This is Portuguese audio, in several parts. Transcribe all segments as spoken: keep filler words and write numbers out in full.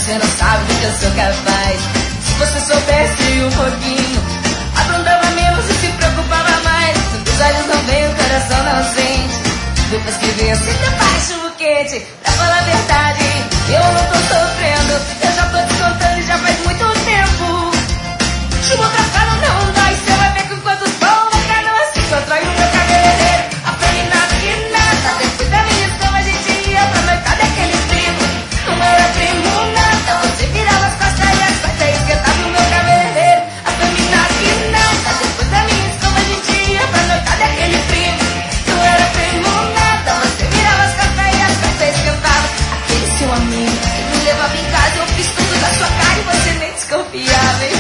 Você não sabe do que eu sou capaz. Se você soubesse um pouquinho, aprontava menos e se preocupava mais. Os olhos não veem, o coração não sente. Depois que vê, eu sinto abaixo o quente. Pra falar a verdade, eu não tô sofrendo. Eu já tô descontando e já faz muito tempo. Chuva pra cá não dói. Cê vai ver com quantos pão vai cada um assim. Constrói o meu cabeleireiro. A feminada que nada. Depois da minha escama a gente ia pra noitada daquele primo. Não era primo nada. Você virava as costas e as costas esquentava o meu cabeleireiro. A feminada que nada. Depois da minha escama a gente ia pra noitada daquele primo. Não era primo nada. Você virava as costas e as costas esquentava. Aquele seu amigo que me levava em casa. Eu fiz tudo da sua cara e você nem desconfiava, hein?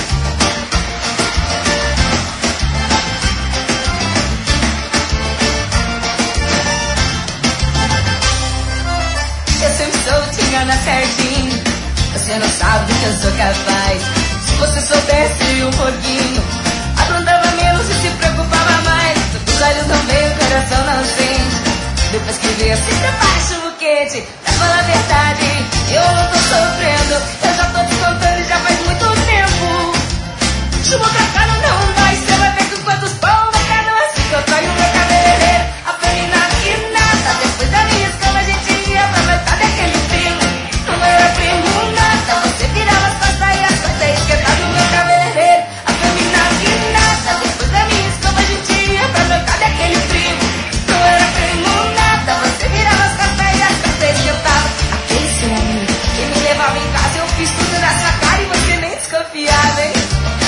Eu sempre soube te enganar certinho. Você não sabe do que eu sou capaz. Se você soubesse um pouquinho, aprontava menos e se preocupava mais. Os olhos não veem, o coração não sente. Depois que vê, eu sinto abaixo o quente. Pra falar a verdade, eu não tô sofrendo. Eu já tô descontando e já faz muito tempo. Chuva pra cá não dói. Cê vai ver com quantos pão vai cada um assim. Eu traio o meu cabeleireiro. A feminada que nada. Depois da minha escama a gente ia pra noitada daquele primo. Não era primo nada. Você virava as costas e as costas esquentava o meu cabeleireiro. A feminada que nada. Depois da minha escama a gente ia pra noitada daquele primo. Não era primo nada. Você virava as costas e as costas esquentava. Aquele seu amigo que me levava em casa. Eu fiz tudo na sua cara e você nem desconfiava, hein?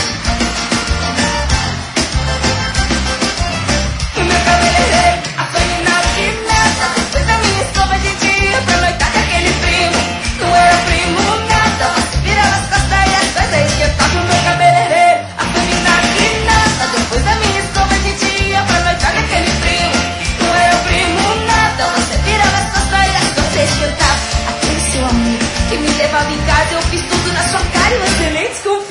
O meu cabeleireiro, a feminada que nada. Depois da minha escova a gente ia pra noitada daquele primo. Não era primo nada. Você virava as costas e as costas esquentava o meu cabeleireiro. A feminada que nada. Depois da minha escova a gente ia pra noitada daquele primo. Não era primo nada. Você virava as costas e as costas esquentava. Aquele seu amigo que me levava em casa. Eu fiz tudo na sua cara e você nem desconfiava.